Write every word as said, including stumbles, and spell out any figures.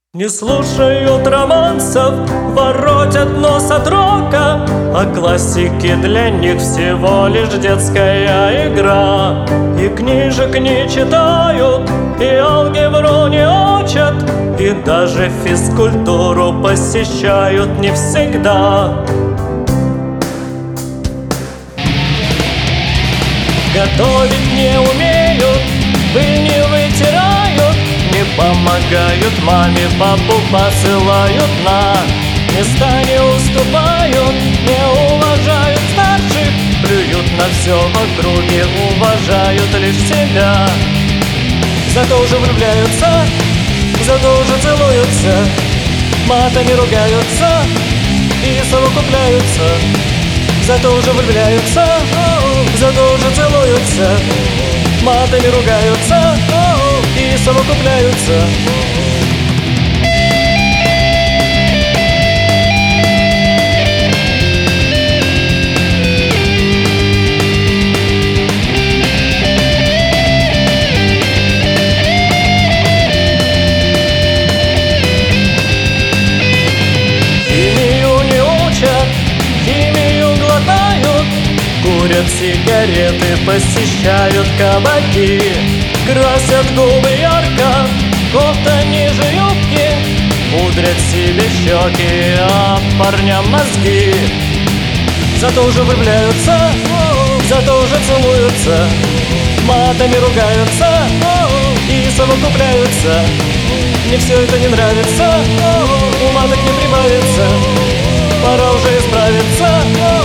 Не слушают романсов, воротят нос от рока, а классики для них всего лишь детская игра. И книжек не читают, и алгебру не учат, и даже физкультуру посещают не всегда. Готовить не умеют, пыль не вытирают, не помогают маме, папу посылают на места, не уступают, не уважают старших, плюют на все в округе, уважают лишь себя. Зато уже влюбляются, зато уже целуются, матами ругаются и совокупляются. Зато уже влюбляются, зато уже целуются, матами ругаются и совокупляются. Химию не учат, химию глотают, курят сигареты, посещают кабаки, красят губы ярко, кофта ниже юбки, пудрят себе щеки, а парням мозги. Зато уже влюбляются, зато уже целуются, матами ругаются и совокупляются. Мне все это не нравится, ума так не прибавится, пора уже исправиться.